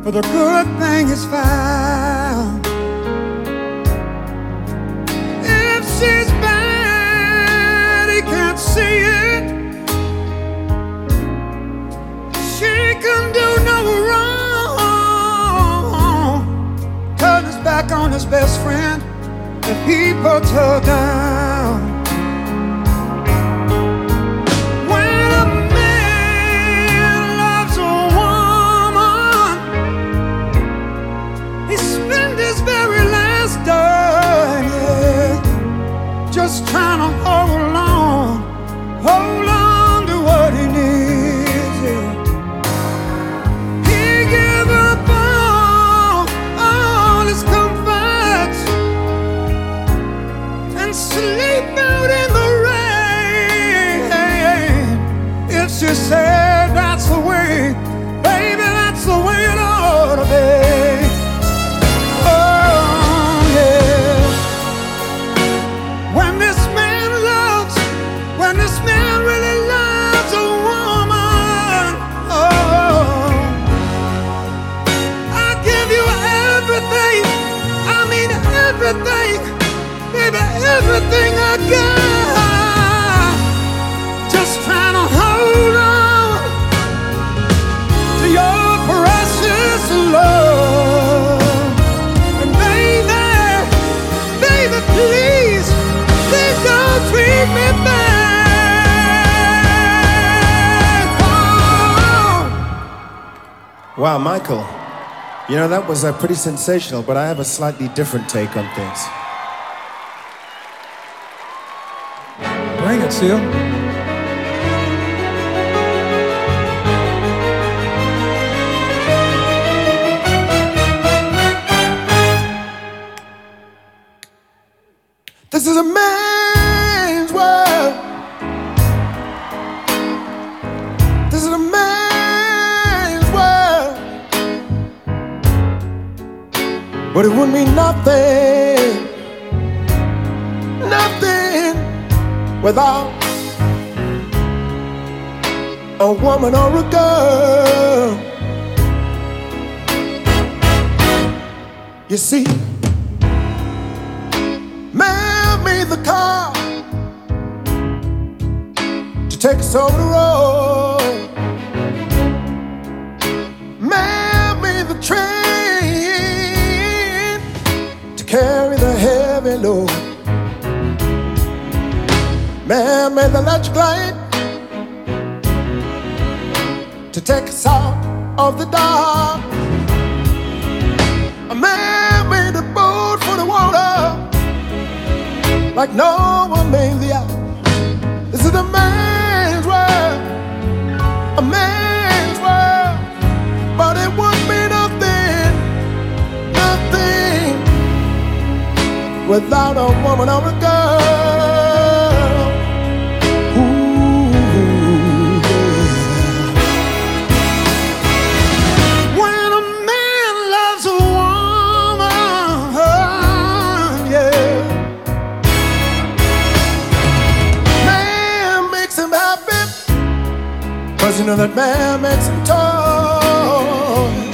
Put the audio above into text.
the good thing is found. If she's bad, he can't see it. She can do no wrong. Turn his back on his best friend if he puts her down. When a man loves a woman, he spends his very last dime, yeah, just trying to hold on to what he needs, yeah. He give up all his comforts and sleep out in the rain. If she said that's the way, baby, that's the way it ought to be. Oh, yeah. When this man really loves a woman, oh, I give you everything, I mean everything, baby, everything I got. Just trying to hold on to your precious love. And baby, please don't treat me bad. Wow, Michael, you know, that was pretty sensational, but I have a slightly different take on things. Bring it, Seal. This is a man's world. This is a man's world. But it would mean nothing, nothing without a woman or a girl. You see, man made the car to take us over the road. Man made the train to carry the heavy load. Man made the electric light to take us out of the dark. A man made the boat for the water like no one made the eye. This is a man's world, a man's world. But it wouldn't be nothing, nothing without a woman or a girl. Ooh, yeah. When a man loves a woman, yeah, Makes him happy, 'cause you know that man makes him toy.